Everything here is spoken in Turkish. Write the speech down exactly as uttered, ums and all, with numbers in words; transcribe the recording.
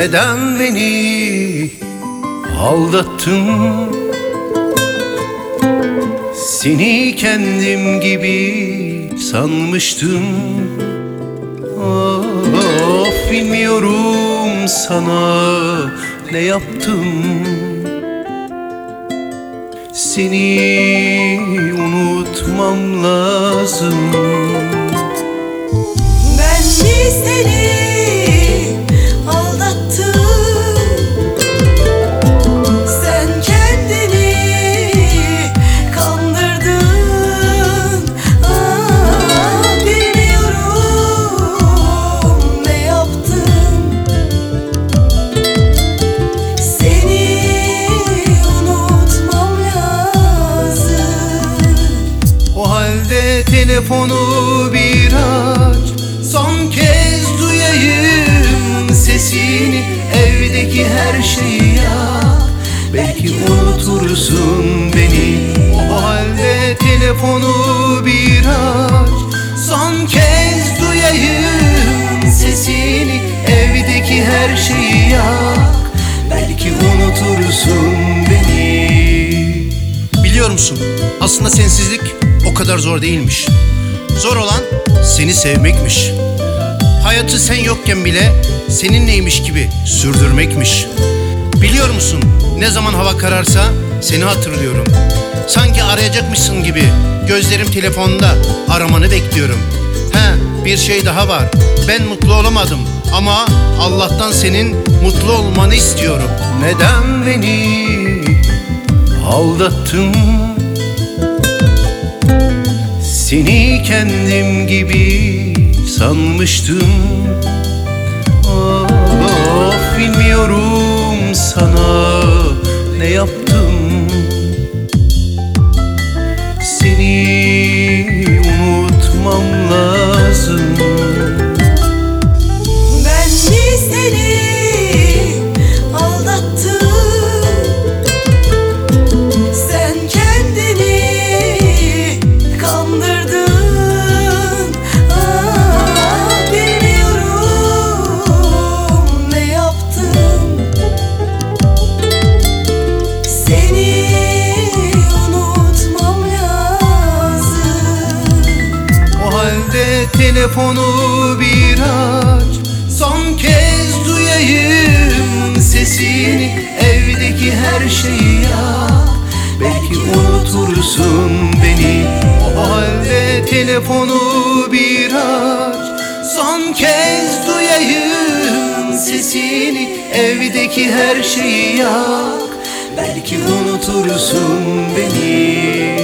Neden beni aldattın? Seni kendim gibi sanmıştım. Of, bilmiyorum sana ne yaptım. Seni unutmam lazım. Ben mi seni aldattım? Sen kendini kandırdın. Aa, bilmiyorum ne yaptım. Seni unutmam lazım. O halde telefonu bir aç, son kez duyayım sesini. Evdeki her şeyi yak, belki unutursun beni. O halde telefonu bir aç, son kez duyayım sesini. Evdeki her şeyi yak, belki unutursun beni. Biliyor musun, aslında sensizlik o kadar zor değilmiş. Zor olan seni sevmekmiş. Hayatı sen yokken bile seninleymiş gibi sürdürmekmiş. Biliyor musun, ne zaman hava kararsa seni hatırlıyorum. Sanki arayacakmışsın gibi gözlerim telefonda, aramanı bekliyorum. He, bir şey daha var. Ben mutlu olamadım ama Allah'tan senin mutlu olmanı istiyorum. Neden beni aldattın? Seni kendim gibi sanmıştım. Of, bilmiyorum sana ne yaptım. Seni unutmam lazım. Ben mi seni aldattım? Sen kendini kandırdın. Aa, bilmiyorum ne yaptım. Seni unutmam lazım. O halde telefonu bir aç, son kez duyayım sesini. Evdeki her şeyi yak, belki unutursun beni. O halde telefonu bir aç, son kez duyayım sesini. Evdeki her şeyi yak, belki unutursun beni.